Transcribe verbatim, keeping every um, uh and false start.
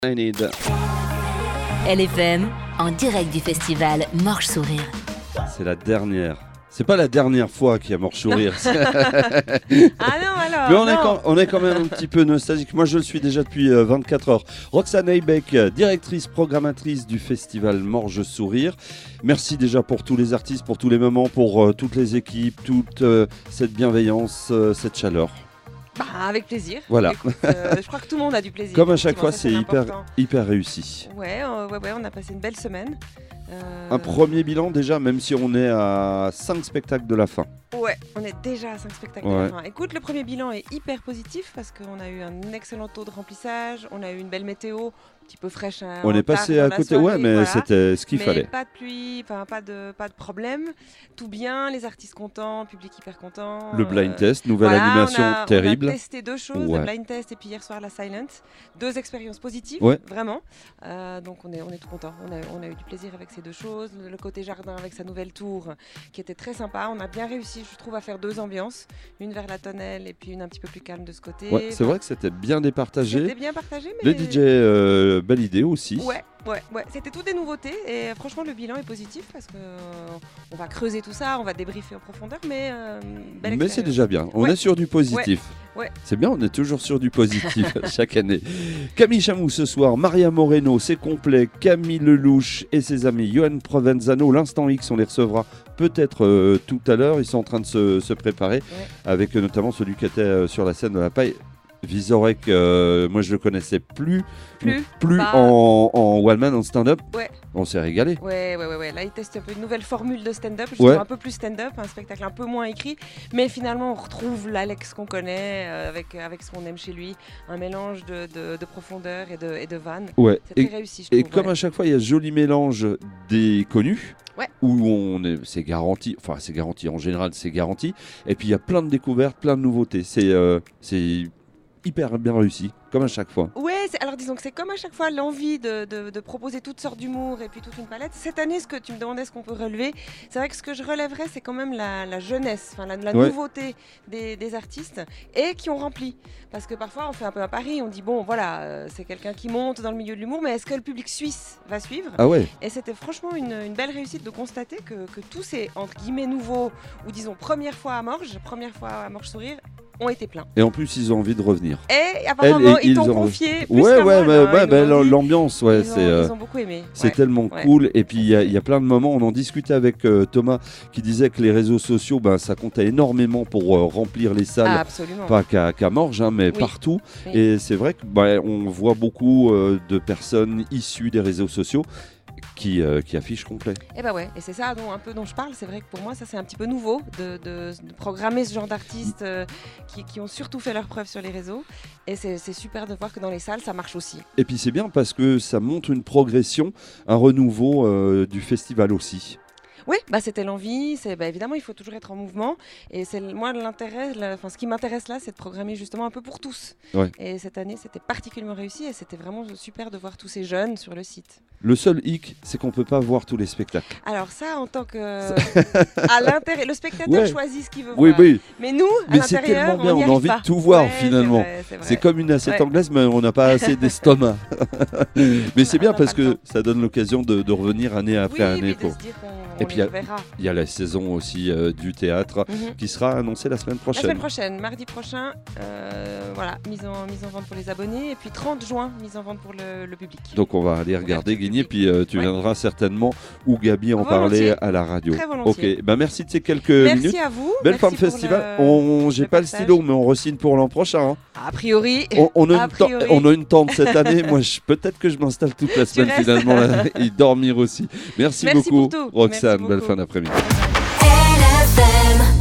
I need. L F M, en direct du festival Morche Sourire. C'est la dernière. C'est pas la dernière fois qu'il y a Morche Sourire. Ah non, alors. Mais on est, non. quand, on est quand même un petit peu nostalgique. Moi, je le suis déjà depuis euh, vingt-quatre heures. Roxane Aybeck, directrice, programmatrice du festival Morche Sourire. Merci déjà pour tous les artistes, pour tous les moments, pour euh, toutes les équipes, toute euh, cette bienveillance, euh, cette chaleur. Bah, avec plaisir. Voilà. Écoute, euh, je crois que tout le monde a du plaisir. Comme à chaque fois, Ça, c'est hyper, important. hyper réussi. Ouais, euh, ouais, ouais, on a passé une belle semaine. Euh... Un premier bilan déjà, même si on est à cinq spectacles de la fin. Ouais, on est déjà à cinq spectacles Ouais. de la fin. Écoute, le premier bilan est hyper positif parce qu'on a eu un excellent taux de remplissage, on a eu une belle météo, un petit peu fraîche. Hein, On en est passé tard à dans la côté, soirée, ouais, mais voilà. c'était ce qu'il Mais fallait. pas de pluie, enfin pas de pas de problème, tout bien, les artistes contents, public hyper content. Le blind euh, test, nouvelle voilà, animation on a, terrible. On a testé deux choses, Ouais. le blind test et puis hier soir la silent, deux expériences positives, Ouais. vraiment. Euh, donc on est on est tout content. On a on a eu du plaisir avec ces deux choses. Le, le côté jardin avec sa nouvelle tour qui était très sympa. On a bien réussi, je trouve, à faire deux ambiances, une vers la tonnelle et puis une un petit peu plus calme de ce côté. Ouais, c'est vrai que c'était bien C'était départagé. bien partagé, mais Le D J, euh, belle idée aussi. Ouais, ouais, ouais. C'était toutes des nouveautés et euh, franchement le bilan est positif parce que euh, on va creuser tout ça, on va débriefer en profondeur, mais euh, belle Mais c'est expérience. déjà bien. On Ouais. est sur du positif. Ouais, ouais. C'est bien, on est toujours sur du positif chaque année. Camille Chamou ce soir, Maria Moreno, c'est complet. Camille Lelouch et ses amis. Johan Provenzano, l'Instant X, on les recevra peut-être euh, tout à l'heure. Ils sont en train de se, se préparer Ouais. avec euh, notamment celui qui était euh, sur la scène de la paille. Vizorek, euh, moi je le connaissais plus, Plus, plus pas. en, en one man, en stand-up. Ouais. On s'est régalé. Ouais, ouais, ouais, ouais. Là, ils testent un peu une nouvelle formule de stand-up, justement Ouais. un peu plus stand-up, un spectacle un peu moins écrit, mais finalement, on retrouve l'Alex qu'on connaît euh, avec, avec ce qu'on aime chez lui, un mélange de, de, de profondeur et de, et de vannes. Ouais. C'est Et, très réussi, je et trouve. comme ouais. à chaque fois, il y a ce joli mélange des connus. Ouais. Où on est, c'est garanti, enfin c'est garanti, en général c'est garanti. Et puis il y a plein de découvertes, plein de nouveautés. C'est, euh, c'est hyper bien réussi, comme à chaque fois. Ouais, c'est- alors disons que c'est comme à chaque fois l'envie de, de- de proposer toutes sortes d'humour et puis toute une palette. Cette année, ce que tu me demandais, ce qu'on peut relever, c'est vrai que ce que je relèverais, c'est quand même la, la jeunesse, enfin la, la Ouais. nouveauté des, des artistes et qui ont rempli. Parce que parfois, on fait un peu un pari, on dit bon, voilà, euh, c'est quelqu'un qui monte dans le milieu de l'humour, mais est-ce que le public suisse va suivre? Ah ouais. Et c'était franchement une, une belle réussite de constater que, que tous ces entre guillemets nouveaux ou disons première fois à Morges, première fois à Morges Sourire, ont été pleins. Et en plus ils ont envie de revenir. Et apparemment, Elle et ils ils t'ont ont- confié plus Ouais qu'à ouais, moi, mais, là, ouais, ils bah, nous ont dit- l'ambiance, ouais, ils, c'est. ont, euh, ils ont beaucoup aimé. C'est ouais. tellement Ouais. cool. Et puis il y, a- il y a plein de moments. On en discutait avec euh, Thomas qui disait que les réseaux sociaux, ben, ça comptait énormément pour euh, remplir les salles. Ah, absolument. Pas qu'à qu'à Morges, hein, mais Oui. partout. Oui. Et c'est vrai que bah, on voit beaucoup euh, de personnes issues des réseaux sociaux qui, euh, qui affichent complet. Et bah ouais, et c'est ça dont, un peu dont je parle. C'est vrai que pour moi, ça c'est un petit peu nouveau de, de- de programmer ce genre d'artistes euh, qui, qui ont surtout fait leurs preuves sur les réseaux. Et c'est c'est super de voir que dans les salles, ça marche aussi. Et puis c'est bien parce que ça montre une progression, un renouveau euh, du festival aussi. Oui, bah c'était l'envie. C'est bah, évidemment, il faut toujours être en mouvement. Et c'est le- moi l'intérêt. la- Enfin, ce qui m'intéresse là, c'est de programmer justement un peu pour tous. Ouais. Et cette année, c'était particulièrement réussi. Et c'était vraiment super de voir tous ces jeunes sur le site. Le seul hic, c'est qu'on peut pas voir tous les spectacles. Alors ça, en tant que à l'intérieur, le spectateur Ouais. choisit ce qu'il veut Oui, voir. oui. Mais nous, à Mais c'est l'intérieur, tellement bien, on, y on a arrive envie pas. de tout voir, Ouais, finalement. C'est vrai, c'est vrai. C'est comme une assiette Ouais. anglaise, mais on n'a pas assez d'estomac. mais c'est On bien n'a parce pas le que ça donne l'occasion de, de revenir année après oui, année. mais pour- de se dire qu'on Et on puis, les il y a- reverra. Il y a la saison aussi euh, du théâtre Mhm. qui sera annoncée la semaine La prochaine. semaine prochaine, mardi prochain, euh, voilà, mise en, mise en vente pour les abonnés. Et puis trente juin, mise en vente pour le, le public. Donc on va aller regarder, Ouverture Guigné, publique. puis euh, tu Ouais. viendras certainement où Gabi en Volontiers. parlait à la radio. Très volontiers. Ok, ben merci de ces quelques Merci minutes. à vous. Belle Merci fin de pour festival. le- On, j'ai le pas le partage. stylo, mais on re-signe pour l'an prochain. hein. A priori. On, on a A une ten- priori. on a une tente cette année. Moi, je- peut-être que je m'installe toute la semaine restes. finalement là, et dormir aussi. Merci, Merci beaucoup, pour tout. Roxane. Merci Belle beaucoup. fin d'après-midi.